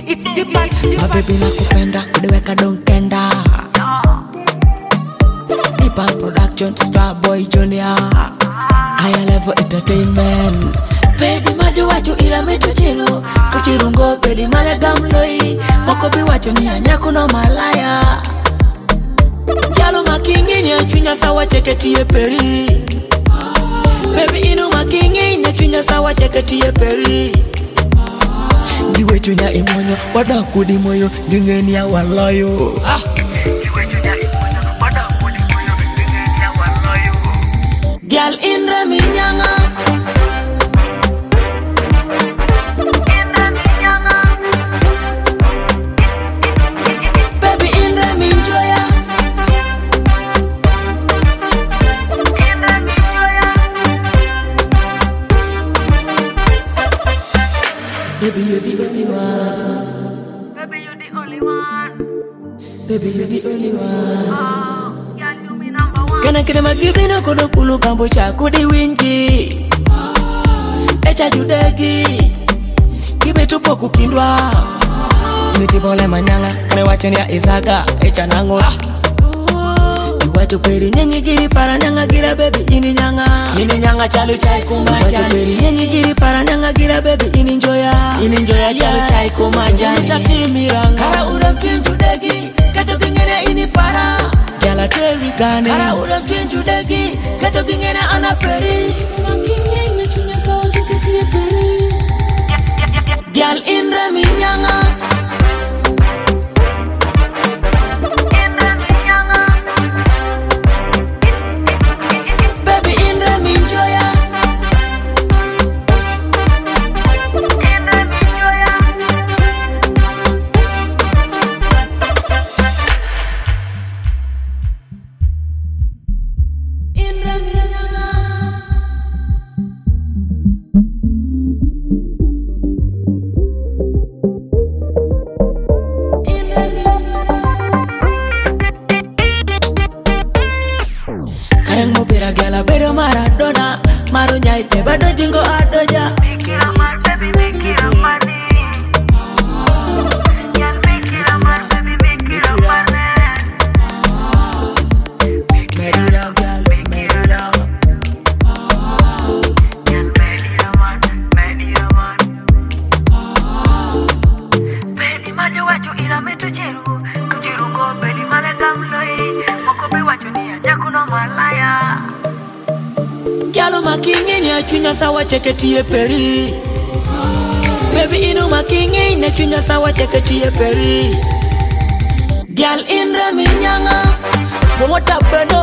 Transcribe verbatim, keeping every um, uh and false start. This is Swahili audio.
It's the party. My baby nakupenda, kudeweka donkenda. Nipa production, Star Boy Junior. Higher level entertainment. Baby majo wacho ila mecho chilo. Kuchirungo baby male gamloi. Mokobi wacho ni anyaku no malaya. Yalo makingi ni achunya sawa cheketie peri. Baby inu makingi ni achunya sawa cheketie peri. Diwe chunya imonyo, wadaku di moyo, dingeni ya walayo. Ah. Diwe chunya imonyo, wadaku di moyo, dingeni ya walayo. Gyal inre minyanga. Inre minyanga. Baby inre minjoya. Inre minjoya. Baby you're the only one. Baby you're the only one. Baby you're the only one. Oh, yeah, you me number one. Kana kene magibi no kono kulu kambo cha kudi wingi. Echa judegi. Kibe tupo kukindwa. Mitibole manyanga kane wacheni ya isaga echa nango. Watu peri nyengi giri para nyanga gira baby ini nyanga. Ini nyanga chalu chai kumajani. Watu peri nyengi giri para nyanga gira baby ini njoya. Ini njoya chalu chai kumajani. Nitati miranga kara ura mpinju degi. Kato kingene ini para Jala tewi gane kara ura mpinju degi. Kato kingene ana peri Makinye chunya sawa chukitie peri. Gyal inre minyanga. Karang mo pira gala bero Maradona. Maro nyai te bado jingo adoja. Make it a man, baby, make it a money. Y'all make it a man, baby, make it a money. Make it a girl, make it a. Y'all make it a man, make it a man. Baby majo wacho ila meto cheru. Kucheru ko baby male gamloi. Mokobe wacho ni anyaku no malaya. Gyalo makingi ni achunya sawa cheketie peri. Baby inu makingi ni achunya sawa cheketie peri. Gyal inre minyanga. Promota bene